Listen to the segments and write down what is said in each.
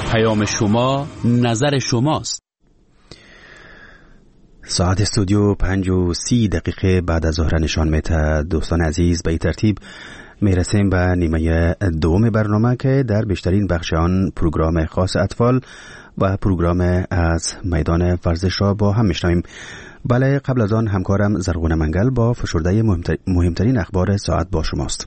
پیام شما نظر شماست. ساعت استودیو 5:30 بعد از ظهر نشان میده. دوستان عزیز، به این ترتیب میرسیم به نیمه دوم برنامه که در بیشترین بخش آن پروگرام خاص اطفال و پروگرام از میدان ورزش را با هم میشنویم. بله، قبل از آن همکارم زرغون منگل با فشرده مهمترین اخبار ساعت با شماست.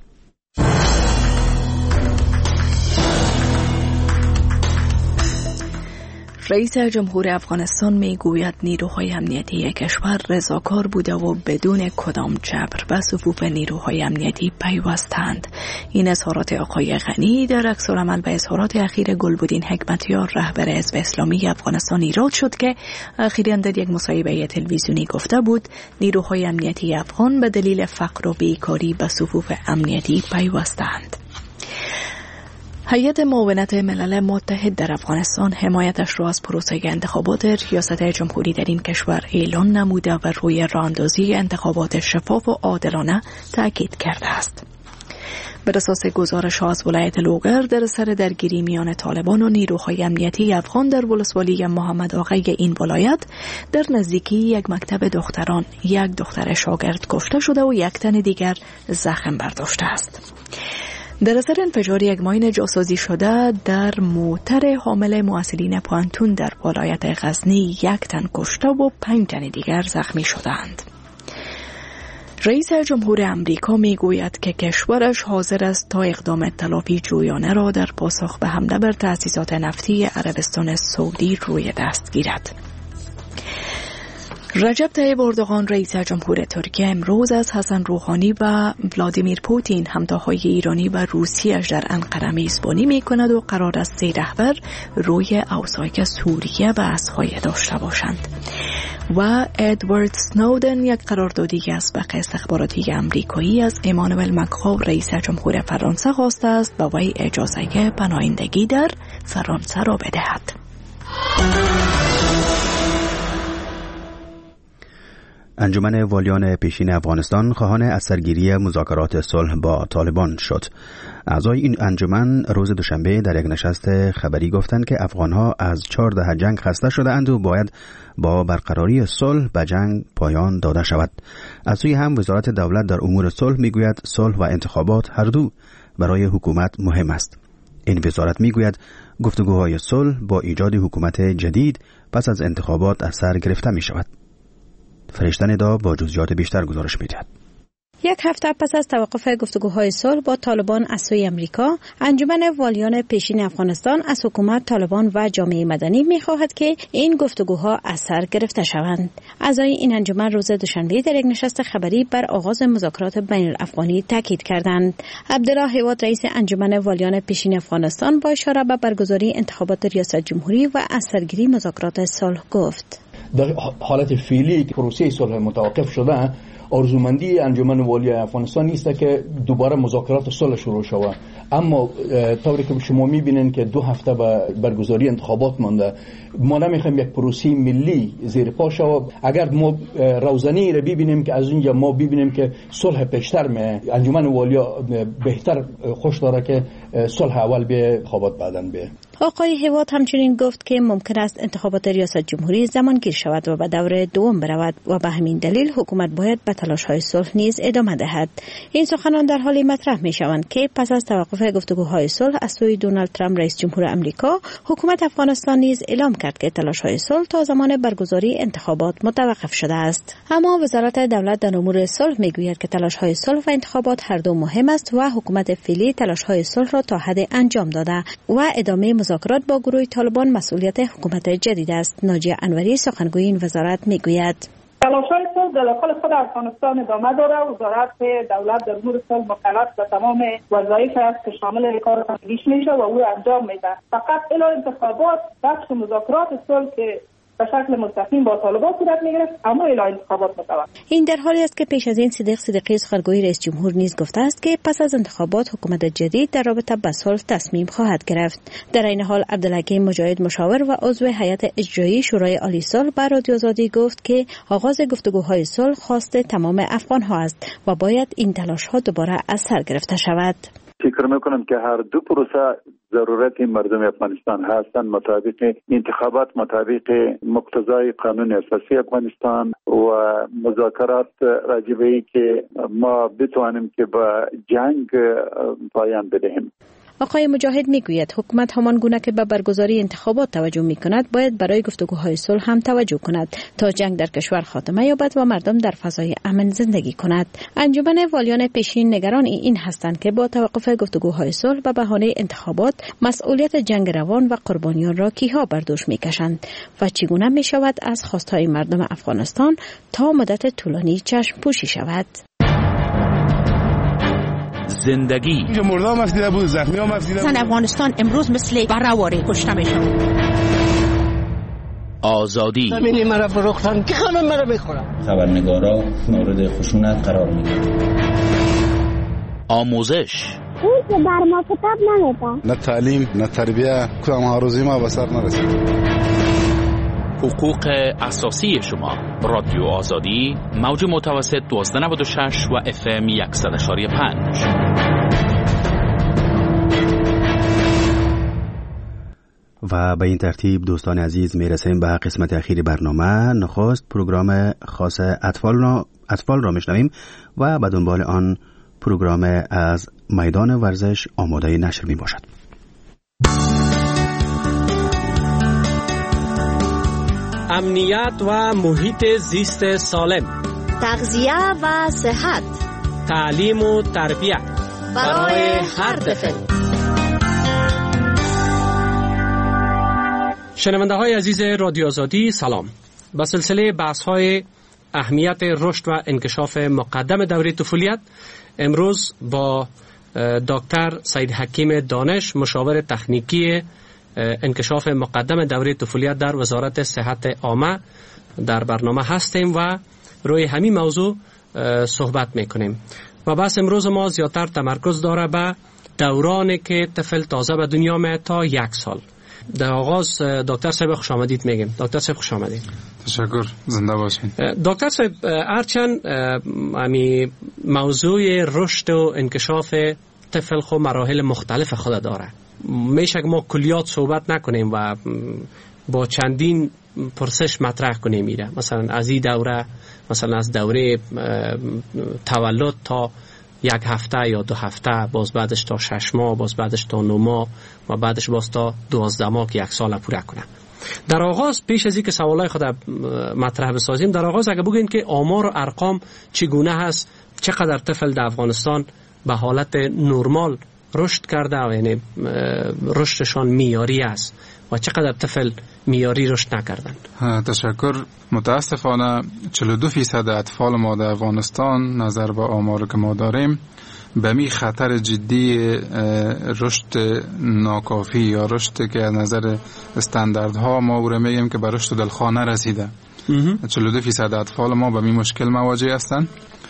رئیس جمهور افغانستان میگوید نیروهای امنیتی کشور رضاکار بوده و بدون کدام جبر به صفوف نیروهای امنیتی پیوستند. این اظهارات آقای غنی در عکس‌العمل به اظهارات اخیر گلبدین حکمتیار رهبر حزب اسلامی افغانستان ایراد شد که اخیراً در یک مصاحبه تلویزیونی گفته بود نیروهای امنیتی افغان به دلیل فقر و بیکاری به صفوف امنیتی پیوستند. هیئت معاونت ملل متحد در افغانستان حمایتش را از پروسه انتخابات ریاست جمهوری در این کشور اعلان نموده و روی راهاندازی انتخابات شفاف و عادلانه تاکید کرده است. بر اساس گزارش از ولایت لوگر، در سر درگیری میان طالبان و نیروهای امنیتی افغان در ولسوالی محمد آقای این ولایت، در نزدیکی یک مکتب دختران یک دختر شاگرد کشته شده و یک تن دیگر زخم برداشته است. در اثر انفجار یک ماین جاسازی شده در موتر حامل محصلین پانتون در ولایت غزنی یک تن کشته و 5 تن دیگر زخمی شدند. رئیس جمهور امریکا میگوید که کشورش حاضر است تا اقدام تلافی جویانه را در پاسخ به حمله بر تأسیسات نفتی عربستان سعودی روی دست گیرد. رجب طیب اردوغان رئیس جمهور ترکیه امروز از حسن روحانی و ولادیمیر پوتین همتاهای ایرانی و روسیه‌اش در انقره میزبانی می‌کند و قرار است 3 رهبر روی اوضاع سوریه بحث‌های داشته باشند. و ادوارد سنودن یک قراردادی از بخش استخباراتی امریکایی از امانوئل مکرون رئیس جمهور فرانسه خواسته است با وی اجازه پناهندگی در فرانسه را بدهد. انجمن والیان پیشین افغانستان خواهان از سرگیری مذاکرات صلح با طالبان شد. اعضای این انجمن روز دوشنبه در یک نشست خبری گفتند که افغانها از 4 دهه جنگ خسته شده‌اند و باید با برقراری صلح به جنگ پایان داده شود. از سوی هم وزارت دولت در امور صلح میگوید صلح و انتخابات هر دو برای حکومت مهم است. این وزارت میگوید گفتگوهای صلح با ایجاد حکومت جدید پس از انتخابات از سر گرفته می شود. فرشته ندا با جزئیات بیشتر گزارش می‌دهد. یک هفته پس از توقف گفتگوهای صلح با طالبان از سوی امریکا، انجمن والیان پیشین افغانستان از حکومت، طالبان و جامعه مدنی می‌خواهد که این گفتگوها از سر گرفته شوند. اعضای این انجمن روز دوشنبه در یک نشست خبری بر آغاز مذاکرات بین الافغانی تاکید کردند. عبدالله حیوات رئیس انجمن والیان پیشین افغانستان با اشاره به برگزاری انتخابات ریاست جمهوری و از سرگیری مذاکرات صلح گفت: در حالت فعلی که پروسه صلح متوقف شده، آرزومندی انجمن والی افغانستان نیست که دوباره مذاکرات صلح شروع شود. اما طوری که شما می‌بینید که 2 هفته به برگزاری انتخابات مانده، ما نمی‌خوایم یک پروسه ملی زیر پا شود. اگر ما روزنی را ببینیم که از اونجا ما ببینیم که صلح پیشتر می، انجمن والیا بهتر خوش داره که صلح اول به انتخابات بعداً به. آقای حیوات همچنین گفت که ممکن است انتخابات ریاست جمهوری زمانگیر شود و به دور دوم برود و به همین دلیل حکومت باید به تلاش‌های صلح نیز ادامه دهد. این سخنان در حالی مطرح می‌شوند که پس از توقف گفتگوهای صلح از سوی دونالد ترامپ رئیس جمهور آمریکا، حکومت افغانستان نیز اعلام کرد که تلاش‌های صلح تا زمان برگزاری انتخابات متوقف شده است. اما وزارت دولت در امور صلح می‌گوید که تلاش‌های صلح و انتخابات هر دو مهم است و حکومت فعلی تلاش‌های صلح را تا حد انجام داده و ادامه مذاکرات با گروه طالبان مسئولیت حکومت جدید است. ناجیه انوری سخنگوی این وزارت میگوید: تلاش‌های صلح در داخل خود افغانستان ادامه داره. وزارت دولت در امور صلح مکلف به تمام وظایف است که شامل کار تنظیمیش میشه و او انجام میده. فقط الی انتخابات بخش مذاکرات صلح که به شکل مستقیم با طالبان صورت میگرفت، اما الی انتخابات متوقف. این در حالی است که پیش از این صدیق صدیقی سخنگوی رئیس جمهور نیز گفته است که پس از انتخابات حکومت جدید در رابطه با صلح تصمیم خواهد گرفت. در این حال عبدالحکیم مجاهد مشاور و عضو هیئت اجرایی شورای عالی صلح به رادیو آزادی گفت که آغاز گفتگوهای صلح خواست تمام افغان‌ها است و باید این تلاش‌ها دوباره از سر گرفته شود. فکر میکنم که هر دو پروسه ضرورت مردم افغانستان هستند، مطابق انتخابات، مطابق مقتضای قانون اساسی افغانستان و مذاکرات راجبه که ما بتوانیم که با جنگ پایان بدهیم. آقای مجاهد میگوید حکومت همان گونه که به برگزاری انتخابات توجه میکند باید برای گفتگوهای صلح هم توجه کند تا جنگ در کشور خاتمه یابد و مردم در فضای امن زندگی کند. انجمن والیان پیشین نگران این هستند که با توقف گفتگوهای صلح به بهانه انتخابات مسئولیت جنگ روان و قربانیان را کیها بر دوش میکشند و چگونه میشود از خواستهای مردم افغانستان تا مدت طولانی چشم پوشی شود. زندگی مردم مفیده بود، زخمی ها مفیده بود. زن افغانستان امروز مثل بره‌واره کشته میشن. آزادی زمینی مرا فروختن که همه مرا میخورن. خبرنگارا مورد خشونت قرار میگیرن. آموزش اون که بر ما کتاب نمیده. نه تعلیم نه تربیه، کدام آرزوی ما به سر نرسید. حقوق اساسی شما. رادیو آزادی، موج متوسط 1296 و FM 100.5. و به این ترتیب دوستان عزیز میرسیم به قسمت اخیر برنامه. نخست پروگرام خاص اطفال را میشنویم و به دنبال آن پروگرام از میدان ورزش آماده نشر می باشد. امنیت و محیط زیست سالم، تغذیه و صحت، تعلیم و تربیت برای هر طفل. شنونده های عزیز رادیو آزادی سلام. با سلسله بحث های اهمیت رشد و انکشاف مقدم دوره طفولیت امروز با دکتر سید حکیم دانش، مشاور تکنیکی انکشاف مقدم دوره طفولیت در وزارت صحت عامه در برنامه هستیم و روی همین موضوع صحبت میکنیم. و بحث امروز ما زیادتر تمرکز داره به دورانی که طفل تازه به دنیا میاد تا 1 سال. در آغاز دکتر صاحب خوش آمدید میگیم. دکتر صاحب خوش آمدید. تشکر، زنده باشین. دکتر صاحب هرچند موضوع رشد و انکشاف طفل خو مراحل مختلف خود داره، میشه که ما کلیات صحبت نکنیم و با چندین پرسش مطرح کنیم میره. مثلا از این دوره، مثلا از دوره تولد تا 1 هفته یا 2 هفته، باز بعدش تا 6 ماه، باز بعدش تا 9 ماه و بعدش باز تا 12 ماه که 1 سال پوره کنه. در آغاز پیش از اینکه سوالای خود مطرح بسازیم، در آغاز اگه بگین که آمار و ارقام چگونه هست، چقدر طفل در افغانستان به حالت نرمال رشد کرده و یعنی رشدشان میاری است و چقدر طفل میاری رشد نکردند؟ تشکر. متاسفانه 42% اطفال ما در افغانستان نظر به آمار که ما داریم به می خطر جدی رشد ناکافی یا رشد که از نظر استانداردها ما او را میگیم که به رشد دلخواه نرسیده. 42% اطفال ما به می مشکل مواجه هستند.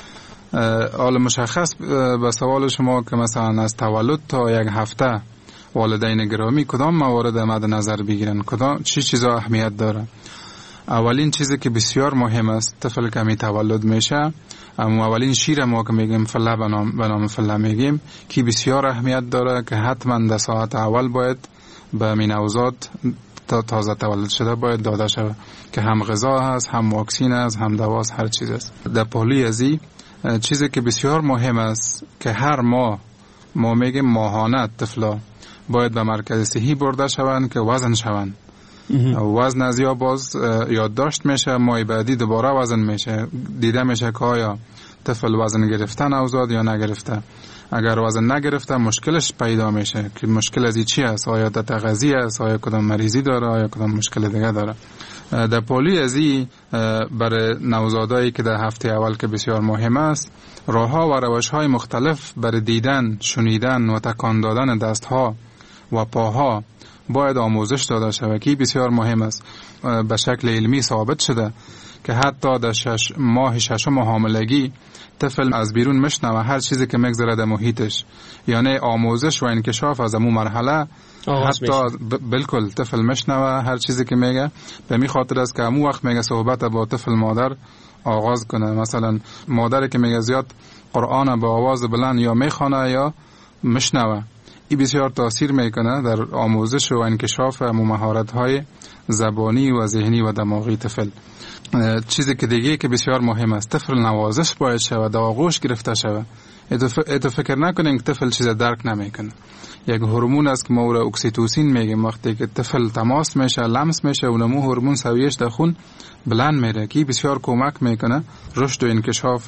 حال مشخص به سوال شما که مثلا از تولد تا 1 هفته والدین گرامی کدام موارد مد نظر بگیرن، کدام چی چیزا اهمیت داره؟ اولین چیزی که بسیار مهم است، طفل که می تولد میشه، اما اولین شیر ما که میگیم فله به نام فله میگیم که بسیار اهمیت داره که حتما در ساعت اول باید به نوزاد تازه تولد شده باید داده شود که هم غذا هست، هم واکسین هست، هم دوا هست، هر چیز است. در پهلوی ازی چیزی که بسیار مهم است که هر ماه ما میگیم ماهانه طفلا باید به مرکز صحی برده شوند که وزن شوند. وزن از یا باز یادداشت میشه، ماه بعدی دوباره وزن میشه، دیده میشه که آیا طفل وزن گرفته نوزاد یا نگرفته. اگر وزن نگرفته مشکلش پیدا میشه که مشکل ازی چی است، آیا تغذیه است، آیا کدام مریضی داره، آیا کدام مشکل دیگه داره. در پولی ازی برای نوزادایی که در هفته اول که بسیار مهم است، راهها و روش‌های مختلف برای دیدن، شنیدن و تکان دادن دستها و پاها باید آموزش داده شود که بسیار مهم است. به شکل علمی ثابت شده که حتی در ماه ششم حاملگی طفل از بیرون میشنوه هر چیزی که میگذره در محیطش، یعنی آموزش و انکشاف از امو مرحله حتی بالکل طفل میشنوه هر چیزی که میگه. به می خاطر است که امو وقت میگه صحبت با طفل مادر آغاز کنه. مثلا مادری که میگه زیاد قرآن با آواز بلند یا میخونه یا مشنوه. این بسیار تاثیر میکنه در آموزش و انکشاف مهارت‌های زبانی و ذهنی و دماغی طفل. چیزی که دیگه که بسیار مهم است، طفل نوازش باید شود، در آغوش گرفته شود. اتو فکر نکنین که طفل چیز درک نمیکنه. یک هورمون است که ما او را اکسیتوسین میگیم. وقتی که طفل تماس میشه، لمس میشه، اونمو هورمون سویش در خون بلند میره که بسیار کمک میکنه رشد و انکشاف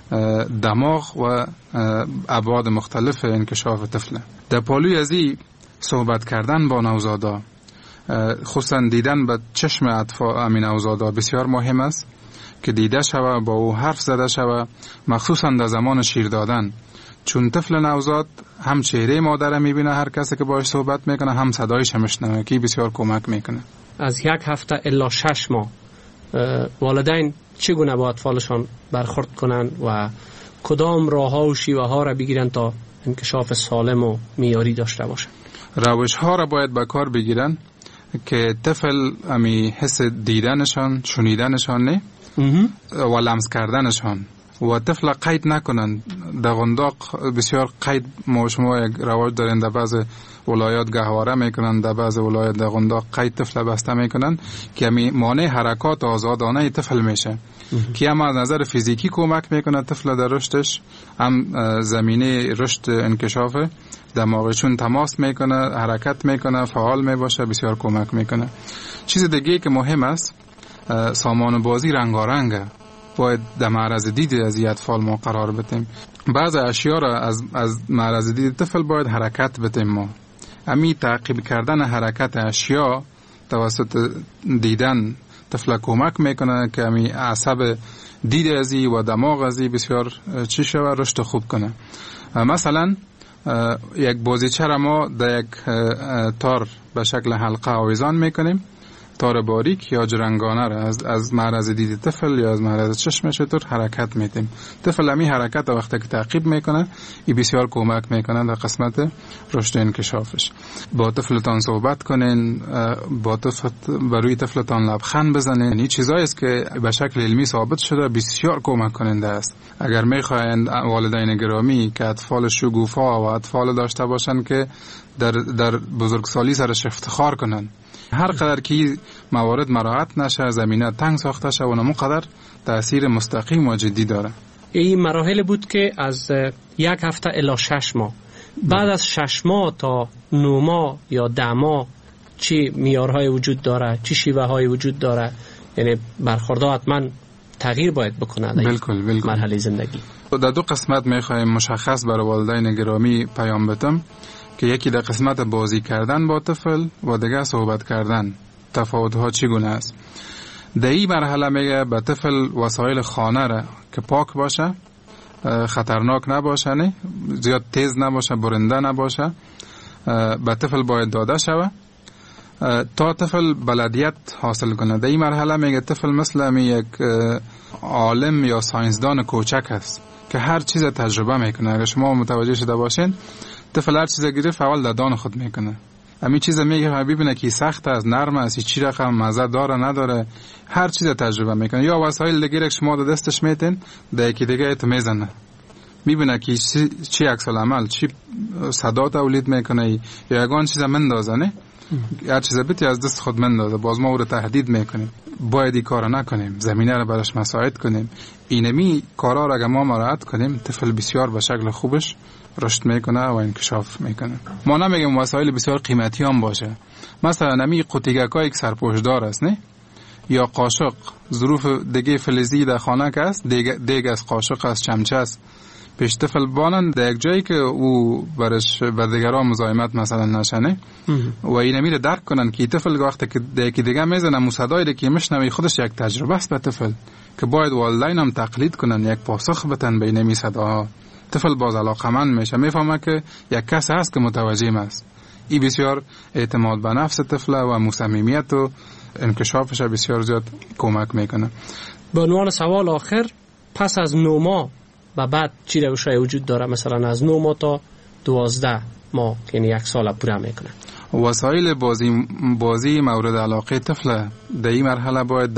دماغ و ابعاد مختلف انکشاف طفل. در پالوی ازی صحبت کردن با نوزادا، خصوصا دیدن به چشم اطفال امین نوزادا بسیار مهم است که دیده شوه، با او حرف زده شوه، مخصوصا در زمان شیر دادن، چون طفل نوزاد هم چهره مادر میبینه هر کسی که باهاش صحبت میکنه، هم صدایش میشنوه که بسیار کمک میکنه. از 1 هفته الی 6 ماه والدین چگونه با اطفالشان برخورد کنند و کدام راه‌ها و شیوه‌ها را بگیرند تا انکشاف سالم و معیاری داشته باشند؟ روش‌ها را باید به کار بگیرن که طفل امی حس دیدنشان، شنیدنشان نه و لمس کردنشان و طفل قید نکنن. در غنداق بسیار قید ما شما یک رواج دارین، در بعض ولایات گهواره میکنن، در بعض ولایات در غنداق قید طفل بسته میکنن که امی مانع حرکات آزادانه طفل میشه که هم از نظر فیزیکی کمک میکنه طفل در رشدش، هم زمینه رشد انکشاف دماغشون تماس میکنه، حرکت میکنه، فعال میباشه، بسیار کمک میکنه. چیز دیگه که مهم است، سامان بازی رنگارنگه، باید در معرض دید از اطفال ما قرار بدیم. بعض اشیا را از معرض دید طفل باید حرکت بدیم. ما امی تعقیب کردن حرکت اشیا توسط دیدن طفل کمک میکنه که امی عصب دید ازی و دماغ ازی بسیار چی شوه، رشد خوب کنه. مثلا یک بازیچه را ما در یک تار به شکل حلقه آویزان میکنیم، تار باریک یا جرنگانه را از معرض دید طفل یا از معرض چشمش طور حرکت میدیم. طفل همی حرکت وقتی که تعقیب میکنه، این بسیار کمک میکنه در قسمت رشد انکشافش. با طفلتان صحبت کنین، با روی طفلتان لبخند بزنین. این چیزایی است که به شکل علمی ثابت شده بسیار کمک کننده است. اگر میخواین والدین گرامی که اطفال شگوفا و اطفال داشته باشن که در بزرگسالی سرش افتخار کنن، هر قدر که موارد مراعات نشه، زمینه تنگ ساخته شه، اونمون قدر تأثیر مستقیم و جدی داره. این مراحل بود که از 1 هفته الی 6 ماه. بعد از 6 ماه تا 9 ماه یا 10 ماه چی معیارهای وجود داره، چی شیوه های وجود داره؟ یعنی برخوردها حتما تغییر باید بکنه در بالکل مرحله زندگی. در 2 قسمت میخوایم مشخص برای والدین گرامی پیام بدم که یکی در قسمت بازی کردن با طفل و دیگه صحبت کردن. تفاوت‌ها چگونه است؟ در این مرحله میگه به طفل وسایل خانه را که پاک باشه، خطرناک نباشه، نه زیاد تیز نباشه، برنده نباشه، به طفل باید داده شوه تا طفل بلدیت حاصل کنه. در این مرحله میگه طفل مثل یک عالم یا ساینسدان کوچک است که هر چیز تجربه میکنه. اگر شما متوجه شده باشین، طفل هر چیز گرفت اول در دان خود میکنه. امی چیز میگه ببینه که سخت است، نرم است، چی رقم مزه داره نداره، هر چیز تجربه میکنه. یا وسایل دیگه شما در دستش میتین، در یکی دیگه تو میزنه، میبینه که چی عکس العمل، چی صدا تولید میکنه، یا یگان چیز مندازه، نه هر چیز بیتی از دست خود مندازه. باز ما او رو تهدید میکنیم، باید این کار نکنیم، زمینه رو براش مساعد کنیم. اینمی کارا را اگه ما مراعات کنیم، طفل بسیار به شکل خوبش رشد میکنه و انکشاف میکنه. ما نمیگیم وسایل بسیار قیمتی هم باشه، مثلا نمی قوطیگکای یک سرپوشدار است، نه یا قاشق، ظروف دیگه فلزی در خانه که است، دیگه از قاشق است، چمچه است، پیش طفل بانن در یک جایی که او برش و دیگران مزاحمت مثلا نشنه و این میره درک کنن که طفل وقتی که دیگه دیگه میزنه موسیقی که میشنوه خودش یک تجربه است به طفل که باید والدین هم تقلید کنن، یک پاسخ بدن به این صداها. طفل باز علاقمند میشه، میفهمه که یک کس هست که متوجه است. این بسیار اعتماد به نفس طفل و مصممیت و انکشافش بسیار زیاد کمک میکنه. به عنوان سوال آخر، پس از 9 ماه و بعد چی روشای وجود داره؟ مثلا از 9 ماه تا 12 ماه، یعنی 1 سال پوره میکنه. وسایل بازی مورد علاقه طفل در این مرحله باید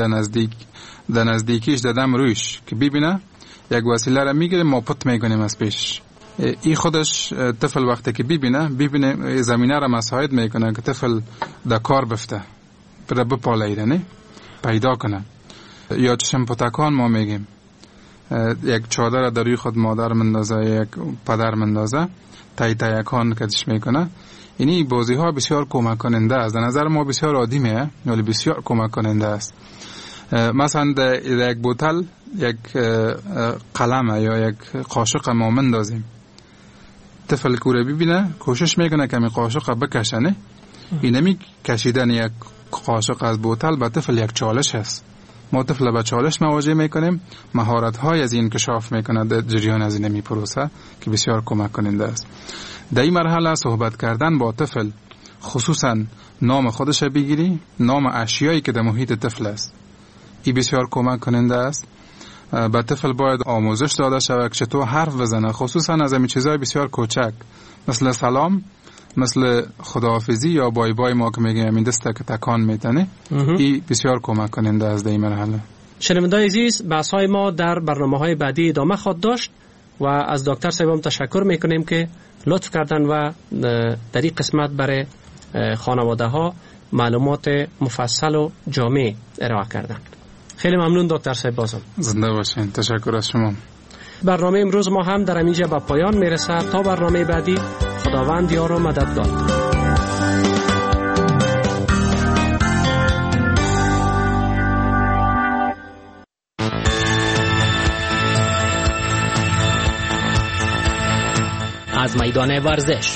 در نزدیکیش دادم رویش که ببینه یک وسیله را میگیره، ما پت میکنیم از پیش، این خودش طفل وقتی که ببینه زمینه را مساعد میکنه که طفل در کار بفته برای بپالیده نه پیدا کنه. یا چشم پتکان ما میگیم، یک چادر در روی خود مادر مندازه، یک پدر مندازه، تایکان کدش میکنه. اینی بازی ها بسیار کمک کننده است. در نظر ما بسیار عادیه ولی بسیار کمک کننده است. مثلا در یک بوتل یک قلم یا یک قاشق ما مندازیم، طفل کوره ببینه کوشش میکنه که این قاشق بکشنه. اینمی کشیدن یک قاشق از بوتل به طفل یک چالش است. ما طفل به چالش مواجه میکنیم، مهارت های از این انکشاف میکنه در جریان از اینمی پروسه که بسیار کمک کننده است. در این مرحله صحبت کردن با طفل، خصوصا نام خودش بگیری، نام اشیایی که در محیط طفل است، این بسیار کمک کننده است. به طفل باید آموزش داده شود که چطور حرف بزنه، خصوصا از این چیزهای بسیار کوچک مثل سلام، مثل خداحافظی یا بای بای ما که میگیم این دسته که تکان میتنه. این بسیار کمک کننده است در این مرحله. شنوندگان عزیز، بحث‌های ما در برنامه‌های بعدی ادامه خواهد داشت و از دکتر صاحب تشکر میکنیم که لطف کردن و در این قسمت برای خانواده ها معلومات مفصل و جامع ارائه کردن. خیلی ممنون دکتر صاحب. بازم زنده باشین. تشکر از شما. برنامه امروز ما هم در اینجا به پایان میرسه. تا برنامه بعدی، خداوند یار و مددگار. از میدان ورزش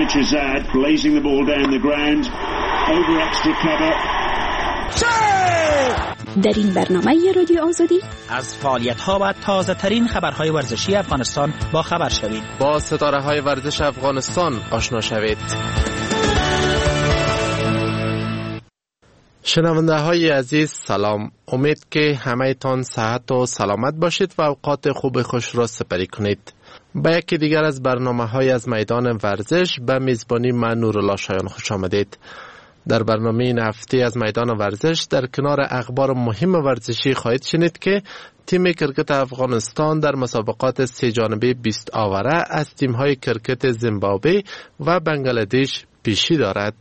در این برنامه رادیو آزادی از فعالیت‌ها و تازه‌ترین خبرهای ورزشی افغانستان با خبر شوید. با ستاره‌های ورزش افغانستان آشنا شوید. شنونده‌های عزیز سلام. امید که همه تان صحت و سلامت باشید و اوقات خوب خوش را سپری کنید. با یکی دیگر از برنامه‌های از میدان ورزش به میزبانی من نورالله شایان خوش آمدید. در برنامه این هفته از میدان ورزش در کنار اخبار مهم ورزشی خواهید شنید که تیم کرکت افغانستان در مسابقات 3 جانبه 20 آوره از تیم‌های کرکت زیمبابوه و بنگلادش پیشی دارد.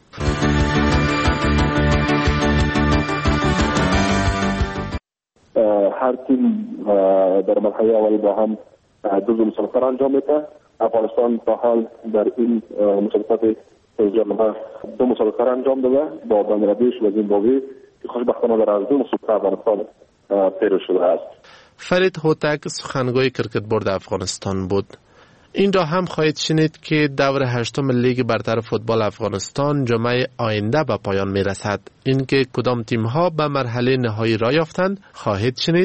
هر تیم در مرحله اول با هم دو مسابقه انجام میده. افغانستان تا حال در این مسابقات جانبه 2 مسابقه انجام داده با بنگلادش و زیمبابوه که خوشبختانه در از 2 مسابقه افغانستان پیروز شده است. فرید هوتک سخنگوی کرکت بورد افغانستان بود. این را هم خواهید شنید که دور 8 لیگ برتر فوتبال افغانستان جمعه آینده به پایان می رسد. اینکه کدام تیم ها به مرحله نهایی راه یافتند خواهید شنید.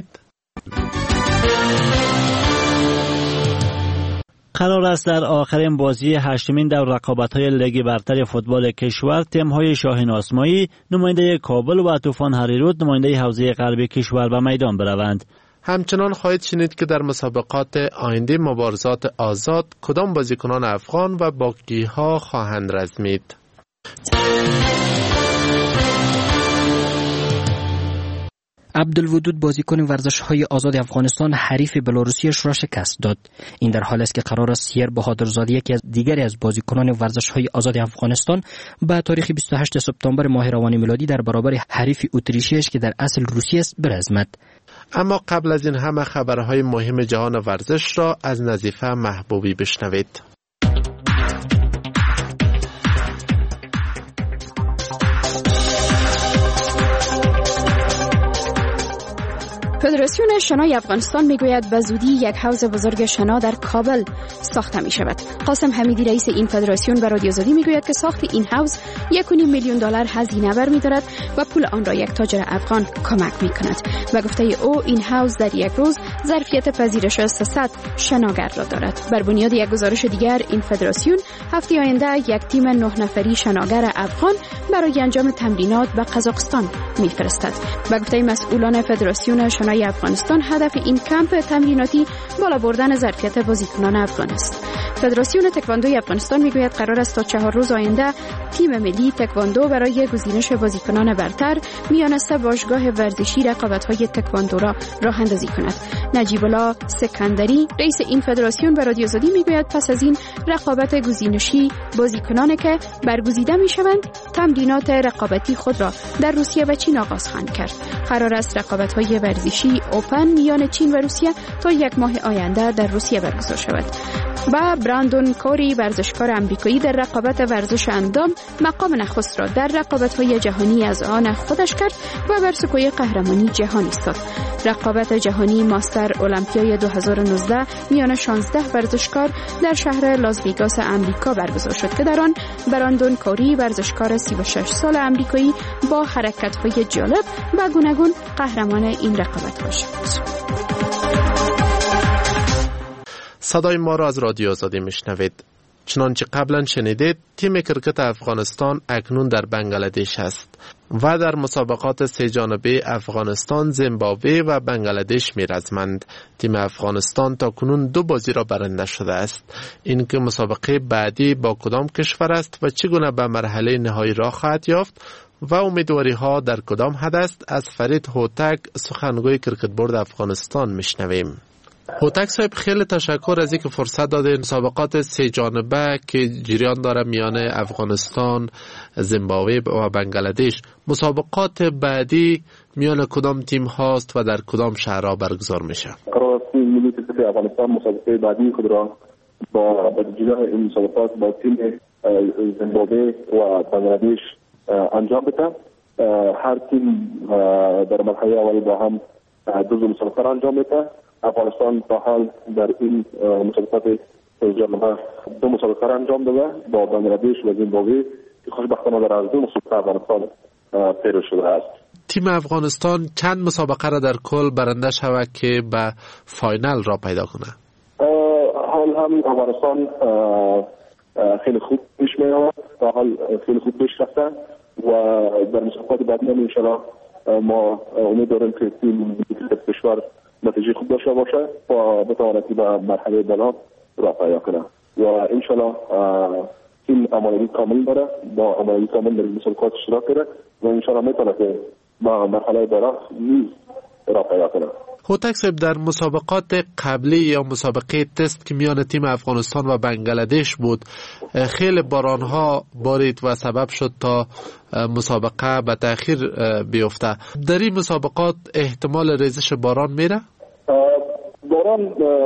قرار است در آخرین بازی 8مین دور رقابت‌های لیگ برتر فوتبال کشور تیم‌های شاهین آسمایی، نماینده کابل و طوفان هریرود، نماینده حوزه غربی کشور به میدان بروند. همچنان خواهید شنید که در مسابقات آینده مبارزات آزاد کدام بازیکنان افغان و باقی‌ها خواهند رزمید. عبدالودود بازیکن ورزش‌های آزاد افغانستان حریف بلاروسیش را شکست داد. این در حالی است که قرار است سیر بهادرزاده یکی از دیگری از بازیکنان ورزش‌های آزاد افغانستان به تاریخ 28 سپتامبر ماه روان میلادی در برابر حریف اتریشیش که در اصل روسی است برزمد. اما قبل از این همه خبرهای مهم جهان ورزش را از نظیفه محبوبی بشنوید. فدراسیون شنای افغانستان میگوید به زودی یک حوض بزرگ شنا در کابل ساخته می شود. قاسم حمیدی رئیس این فدراسیون به رادیو آزادی میگوید که ساخت این حوض $1.5 میلیون هزینه برمی‌دارد و پول آن را یک تاجر افغان کمک می‌کند. و گفته او این حوض در یک روز ظرفیت پذیرش 300 شناگر را دارد. بر بنیاد یک گزارش دیگر این فدراسیون هفته آینده یک تیم 9 نفری شناگر افغان برای انجام تمرینات به قزاقستان می‌فرستد. و گفته مسئولان فدراسیون بازیکنان افغانستان هدف این کمپ تمریناتی بالا بردن ظرفیت بازیکنان افغان است. فدراسیون تکواندوی افغانستان میگوید قرار است تا 4 روز آینده تیم ملی تکواندو برای گزینش بازیکنان برتر میان 3 باشگاه ورزشی رقابت‌های تکواندو را راه اندازی کند. نجیب الله سکندری رئیس این فدراسیون به رادیو آزادی میگوید پس از این رقابت گزینشی بازیکنان که برگزیده میشوند تمرینات رقابتی خود را در روسیه و چین آغاز خواهند کرد. قرار است رقابت‌های ورزشی اوپن میان چین و روسیه تا 1 ماه آینده در روسیه برگزار شود. و براندون کوری ورزشکار آمریکایی در رقابت ورزش اندام مقام نخست را در رقابت‌های جهانی از آن خودش کرد و بر سکوی قهرمانی جهانی ایستاد. رقابت جهانی ماستر المپیای 2019 میان 16 ورزشکار در شهر لاس ویگاس آمریکا برگزار شد که در آن براندون کوری ورزشکار 36 سال آمریکایی با حرکت‌های جالب و گوناگون قهرمان این رقابت‌ها شد. صدای ما را از رادیو آزادی میشنوید. چنانچه قبلا شنیدید تیم کرکت افغانستان اکنون در بنگلادش است و در مسابقات 3 جانبه افغانستان، زیمبابوه و بنگلادش میرزمند. تیم افغانستان تا کنون 2 بازی را برنده شده است. اینکه مسابقه بعدی با کدام کشور است و چگونه به مرحله نهایی راه خواهد یافت و امیدواری ها در کدام حد است از فرید هوتک سخنگوی کرکت بورد افغانستان میشنویم. هوتک صاحب خیلی تشکر از اینکه فرصت دادین. مسابقات 3 جانبه که جریان داره میان افغانستان، زیمبابوه و بنگلادش، مسابقات بعدی میان کدام تیم هاست و در کدام شهرها برگزار میشه؟ قرار است ملی کرکت افغانستان مسابقه بعدی خود را با جریان این مسابقات با تیم زیمبابوه و بنگلادش انجام بده. هر تیم در مرحله اول با هم 2 مسابقه انجام بده. افغانستان تا حال در این مسابقات جامعه 2 مسابقه انجام داده با بنگلادش و زیمبابوه که خوشبختانه در از 2 مسابقه افغانستان پیروز شده است. تیم افغانستان چند مسابقه را در کل برنده شود که به فاینال را پیدا کنه؟ حال هم افغانستان خیلی خوب پیش میاد، تا حال خیلی خوب پیش رفته و در مسابقات بعدی هم انشاءالله ما امید داریم که تیم کشور نتیجه خوب داشته باشه و بتواند به مرحله بالا راه پیدا کنه و انشالله این آمادگی کامل داره، با آمادگی کامل در مسابقات اشتراک کنه و انشالله میتونه که با مرحله بالا نیز راه پیدا کنه. هوتک صاحب در مسابقات قبلی یا مسابقه تست که میان تیم افغانستان و بنگلادش بود خیلی بارانها بارید و سبب شد تا مسابقه به تأخیر بیفته. در این مسابقات احتمال ریزش باران میره؟ باران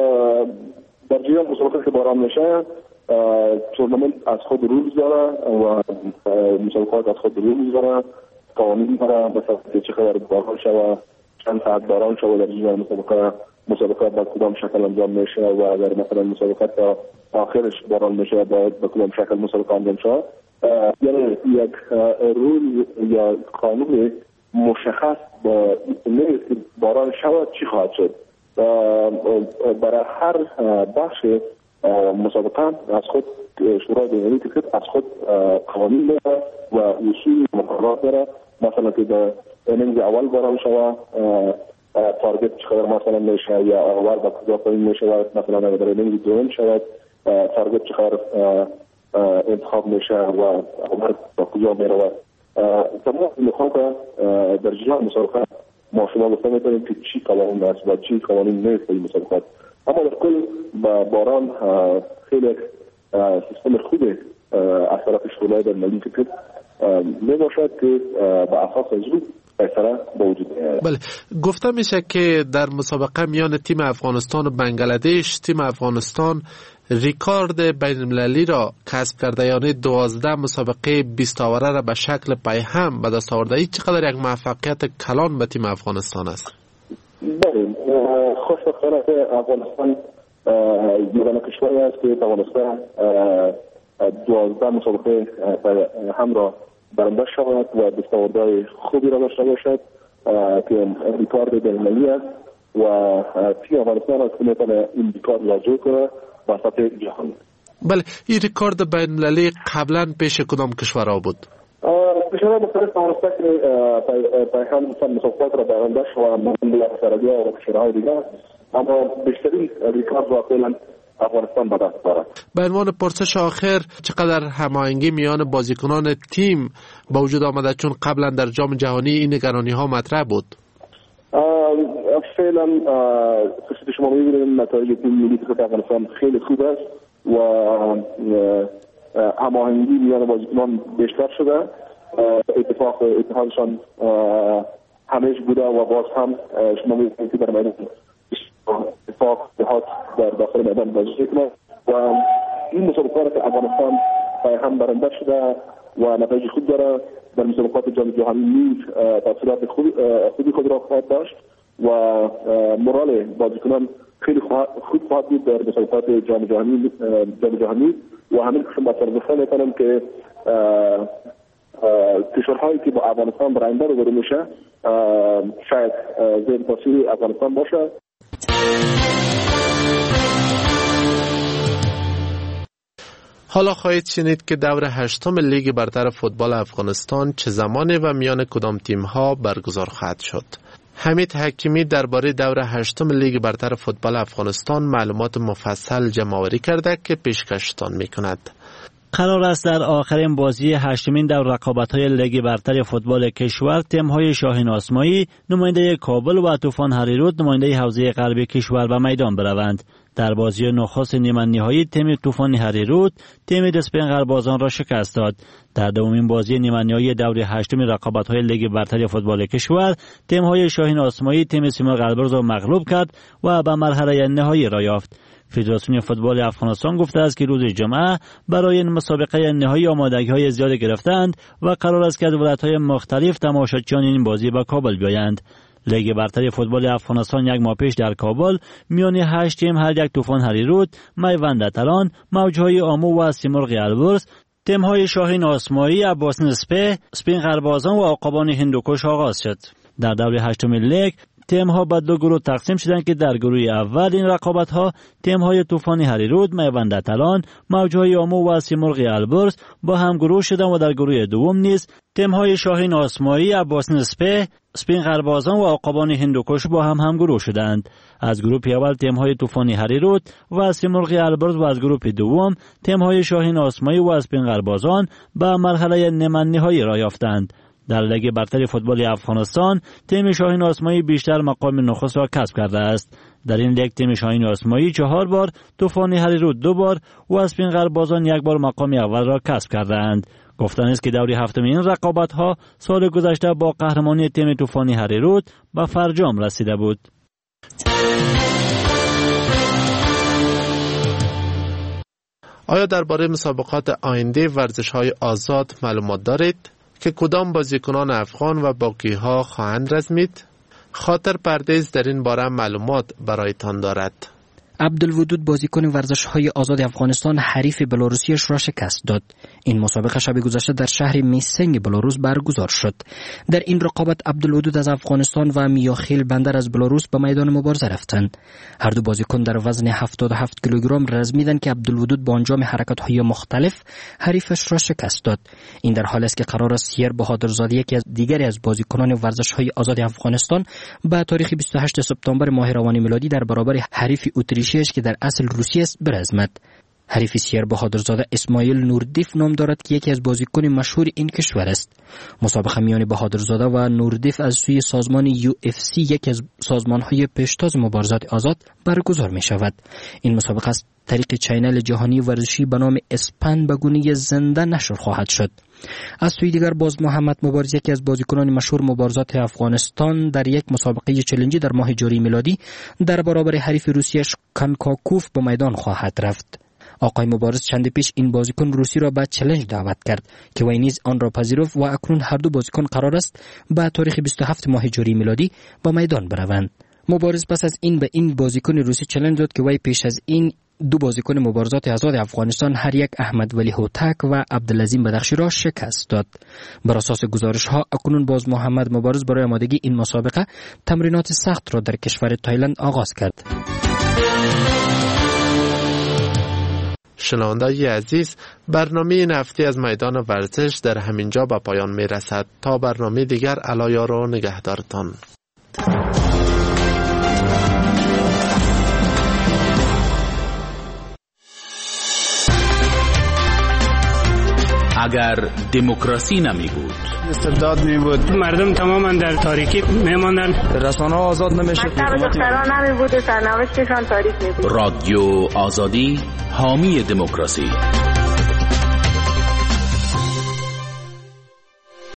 در جریان مسابقات که باران میشه تورنمنت از خود روز داره و مسابقات از خود روز داره، قوانین داره، مثلا چه خبر باران شوه، چند ساعت باران شوه در جریان مسابقات با کدام شکل انجام میشه و اگر مثلا مسابقات تا آخرش باران میشه باید به کدام شکل مسابقه انجام شود. یعنی یک رول یا قانون مشخص با نیست که باران شود چی خواهد شد. برای هر بخش مسابقه از خود شورای بین‌المللی کرکت از خود قوانین داره و اصول مقررات داره. مثلا که در انینگز اول باران شود تارگت چقدر مثلا میشه یا اول با کجا پایین میشه، مثلا اگر در انینگز دوم شود تارگت چقدر انتخاب میشه و اول با کجا میره. تمام میخوام که در جریان مسابقه ما شما گفته میتونیم که چی قوانین است و چی قوانین نیست این مسابقات. اما در کل باران خیلی سیستم خوبی از طرف شورای بین‌المللی کرکت می باشد که به اساس زود فیصله به وجود میاد. بله، گفته میشه که در مسابقه میان تیم افغانستان و بنگلادش تیم افغانستان ریکارد بین‌المللی را کسب کرده، یعنی 12 مسابقه 20 آوره را به شکل پیهم به دست آورده. این چقدر یک موفقیت کلان به تیم افغانستان است؟ بله، خوشبختانه افغانستان یگانه کشوری است که توانسته 12 مسابقه هم را برنده شود و دستاوردهای خوبی را داشته باشد که ریکارد بین‌المللی است و تیم افغانستان است که میتونه این ریکارد را جور کنه با سطح جهان. بله، این ریکارد بین‌المللی قبلا پیش کدام کشورها بود؟ کشورهای مختلف توانسته که پایه‌های مسابقات را برندش و ملی سربیا و کشورهای دیگر، اما بیشترین ریکارد را فعلا افغانستان به دست دارد. به عنوان پرسش آخر، چقدر هماهنگی میان بازیکنان تیم با وجود آمده، چون قبلا در جام جهانی این نگرانی ها مطرح بود؟ فعلا خصوصی شما می‌بینید نتایج تیم ملی کرکت افغانستان خیلی خوب است و هماهنگی میان بازیکنان بیشتر شده. اتفاقشان همیشه بوده و باز هم شما می‌بینید که در میدان اتفاق در داخل میدان بازی می‌کنه و این مسابقات که افغانستان هم برنده شده و نتایج خوب داره، در مسابقات جام جهانی نیز تاثیرات خوبی خود را خواهد داشت و مورال بازیکنان خیلی خوب خواهد بود در مسابقات جام جهانی و همین که شما تصور میکنم که کشورهایی که با افغانستان برنده روبرو میشه شاید زیر تاثیر افغانستان باشه. حالا خواهید شنید که دور 8 لیگ برتر فوتبال افغانستان چه زمانی و میان کدام تیم‌ها برگزار خواهد شد. حمید حکیمی درباره دور 8 لیگ برتر فوتبال افغانستان معلومات مفصل جمع‌آوری کرده که پیشکشتان می‌کند. قرار است در آخرین بازی 8مین دور رقابت‌های لیگ برتر فوتبال کشور تیم‌های شاهین آسمایی، نماینده کابل و طوفان هریرود، نماینده حوزه غربی کشور به میدان بروند. در بازی نخست نیمه نهایی تیم طوفان هریرود تیم دسپین قربازان را شکست داد. در دومین بازی نیمه نهایی دور 8 رقابت‌های لیگ برتر فوتبال کشور تیم‌های شاهین آسمایی تیم سیمرغ البرز را مغلوب کرد و به مرحله نهایی را یافت. فدراسیون فوتبال افغانستان گفته است که روز جمعه برای این مسابقه نهایی آمادگی‌های زیاد گرفتند و قرار است که از ولایت‌های مختلف تماشاچیان این بازی به کابل بیایند. لیگ برتر فوتبال افغانستان یک ماه پیش در کابل میان 8 تیم هر یک طوفان هریرود، میوند تلان، موجهای آمو و سیمرغ البرز، تیم‌های شاهین آسمایی، عباس نسپه، سپین قربازان و عقابان هندوکش آغاز شد. در دور 8 لیگ تیم‌ها به دو گروه تقسیم شدند که در گروه اول این رقابت‌ها تیم‌های طوفان هریرود، میوند تلان، موجهای آمو و سیمرغ البرز با هم گروه شدند و در گروه دوم نیز تیم‌های شاهین آسمایی، عباس نسپه، سپین قربازان و عقابان هندوکش با هم گروه شدند. از گروه اول تیم‌های طوفان هریرود و سیمرغ البرز و از گروه دوم تیم‌های شاهین آسمایی و سپین قربازان به مرحله نیمه نهایی را یافتند. در لیگ برتر فوتبال افغانستان تیم شاهین آسمایی بیشتر مقام نخست را کسب کرده است. در این لیگ تیم شاهین آسمایی 4 بار، طوفان هریرود 2 بار و اسپین قربازان 1 بار مقام اول را کسب کردند. گفتن است که دوری 7 این رقابت‌ها سال گذشته با قهرمانی تیم طوفان هریرود به فرجام رسیده بود. آیا درباره مسابقات آینده ورزش‌های آزاد معلومات دارید که کدام بازیکنان افغان و باقی‌ها خواهند رزمید؟ خاطر پردیس در این باره معلومات برایتان دارد. عبدالودود بازیکن ورزش‌های آزاد افغانستان حریف بلاروسیش را شکست داد. این مسابقه شب گذشته در شهر میسنگ بلاروس برگزار شد. در این رقابت عبدالودود از افغانستان و میاخیل بندر از بلاروس به میدان مبارزه رفتند. هر دو بازیکن در وزن 77 کیلوگرم رزمیدند که عبدالودود با انجام حرکت‌های مختلف حریفش را شکست داد. این در حالی است که قرار است سیر بهادرزاده یکی از دیگری از بازیکنان ورزش‌های آزاد افغانستان به تاریخ 28 سپتامبر ماه روان میلادی در برابر حریف اتریشی که در اصل روسی است برزمد. حریف سیر بهادرزاده اسماعیل نوردیف نام دارد که یکی از بازیکن مشهور این کشور است. مسابقه میان بهادرزاده و نوردیف از سوی سازمان UFC یکی از سازمان‌های پیشتاز مبارزات آزاد برگزار می شود. این مسابقه از طریق چینل جهانی ورزشی به نام اسپن به گونه زنده نشر خواهد شد. از سوی دیگر باز محمد مبارز یکی از بازیکنان مشهور مبارزات افغانستان در یک مسابقه چلنجی در ماه جاری میلادی در برابر حریف روسیش کانکاکوف به میدان خواهد رفت. آقای مبارز چند پیش این بازیکن روسی را به چالش دعوت کرد که وی نیز آن را پذیرفت و اکنون هر دو بازیکن قرار است به تاریخ 27 ماه جاری میلادی به میدان بروند. مبارز پس از این به این بازیکن روسی چالش داد که وی پیش از این دو بازیکن مبارزات آزاد افغانستان هر یک احمد ولی هوتک و عبدالعظیم بدخشی را شکست داد. بر اساس گزارش ها اکنون باز محمد مبارز برای آمادگی این مسابقه تمرینات سخت را در کشور تایلند آغاز کرد. شنوندگان عزیز، برنامه این هفته از میدان ورزش در همینجا به پایان می رسد. تا برنامه دیگر، الایار و نگهدارتان. اگر دموکراسی نمی بود، استبداد می بود، مردم تماما در تاریکی می ماندن، رسانه ها آزاد نمی شد، دختران نمی بود، سرنوشتشان تاریک می بود. رادیو آزادی حامی دموکراسی.